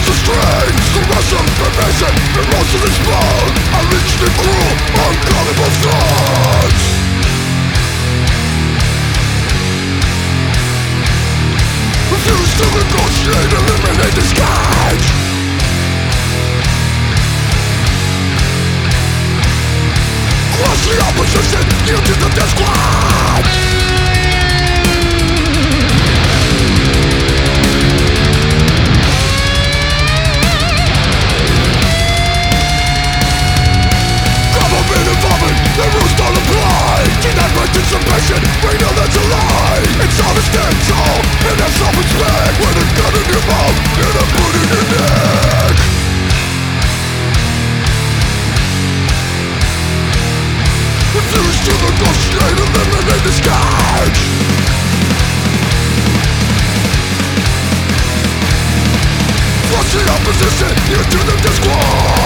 the strings, the rush of permission, the most of explode. I reach the cruel, uncallable thoughts. Refuse to negotiate, eliminate this cage. Crush the opposition, yield to the death squad. Government involvement, the rules don't apply. Deny participation, we know that's a lie. It's all this control, and have self-respect. With a gun in your mouth, and a boot in your neck. Refuse to negotiate, eliminate this cage. Flush the opposition, you do them to squad.